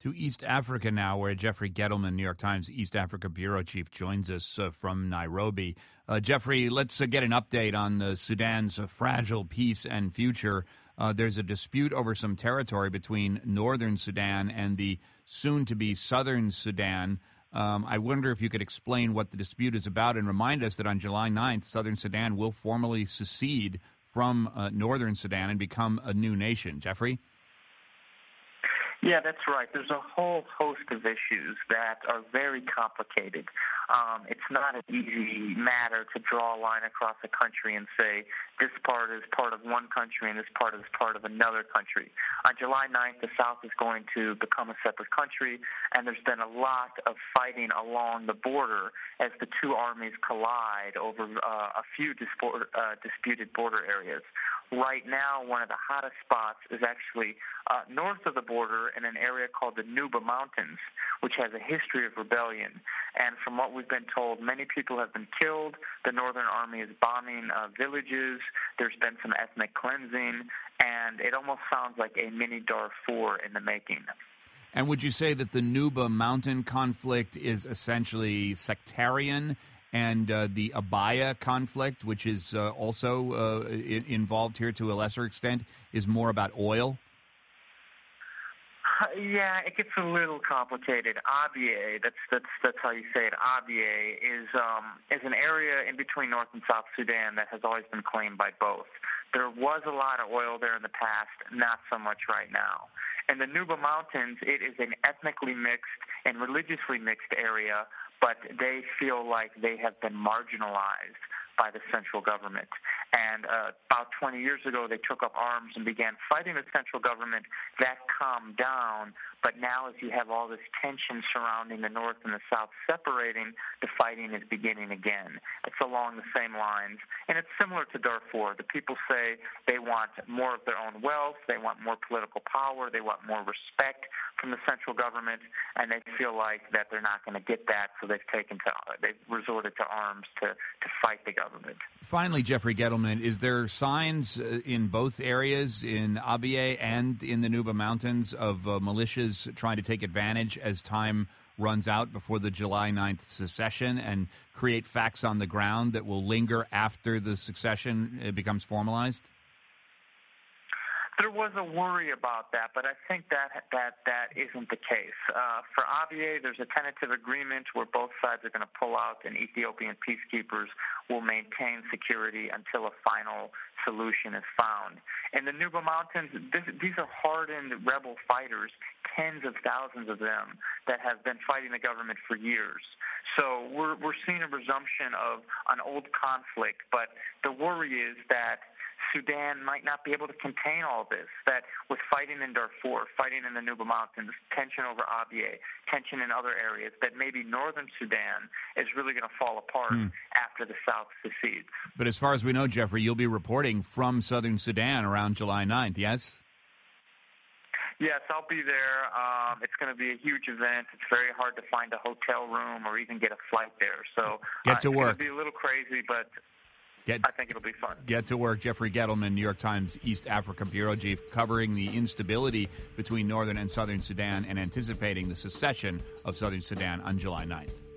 To East Africa now, where Jeffrey Gettleman, New York Times East Africa bureau chief, joins us from Nairobi. Jeffrey, let's get an update on Sudan's fragile peace and future. There's a dispute over some territory between northern Sudan and the soon-to-be southern Sudan. I wonder if you could explain what the dispute is about and remind us that on July 9th, southern Sudan will formally secede from northern Sudan and become a new nation. Jeffrey? Yeah, that's right. There's a whole host of issues that are very complicated. It's not an easy matter to draw a line across a country and say this part is part of one country and this part is part of another country. On July 9th, the South is going to become a separate country, and there's been a lot of fighting along the border as the two armies collide over a few disputed border areas. Right now, one of the hottest spots is actually north of the border in an area called the Nuba Mountains, which has a history of rebellion. And from what we've been told, many people have been killed. The Northern Army is bombing villages. There's been some ethnic cleansing, and it almost sounds like a mini Darfur in the making. And would you say that the Nuba Mountain conflict is essentially sectarian, and the Abaya conflict, which is also involved here to a lesser extent, is more about oil? Yeah, it gets a little complicated. Abyei, that's how you say it. Abyei is an area in between North and South Sudan that has always been claimed by both. There was a lot of oil there in the past, not so much right now. And the Nuba Mountains, it is an ethnically mixed and religiously mixed area, but they feel like they have been marginalized by the central government. And about 20 years ago, they took up arms and began fighting the central government. That calmed down, but now as you have all this tension surrounding the North and the South separating, the fighting is beginning again. It's along the same lines, and it's similar to Darfur. The people say they want more of their own wealth, they want more political power, they want more respect from the central government, and they feel like that they're not going to get that, so they've resorted to arms to fight the government. Finally, Jeffrey Gettleman, is there signs in both areas, in Abyei and in the Nuba Mountains, of militias trying to take advantage as time runs out before the July 9th secession and create facts on the ground that will linger after the secession becomes formalized? There was a worry about that, but I think that isn't the case. For Abyei, there's a tentative agreement where both sides are going to pull out, and Ethiopian peacekeepers will maintain security until a final solution is found. In the Nuba Mountains, these are hardened rebel fighters, tens of thousands of them, that have been fighting the government for years. So we're seeing a resumption of an old conflict, but the worry is that Sudan might not be able to contain all this, that with fighting in Darfur, fighting in the Nuba Mountains, tension over Abyei, tension in other areas, that maybe northern Sudan is really going to fall apart after the South secedes. But as far as we know, Jeffrey, you'll be reporting from southern Sudan around July 9th, yes? Yes, I'll be there. It's going to be a huge event. It's very hard to find a hotel room or even get a flight there. So get to work. It's going to be a little crazy, but I think it'll be fun. Get to work. Jeffrey Gettleman, New York Times East Africa bureau chief, covering the instability between northern and southern Sudan and anticipating the secession of southern Sudan on July 9th.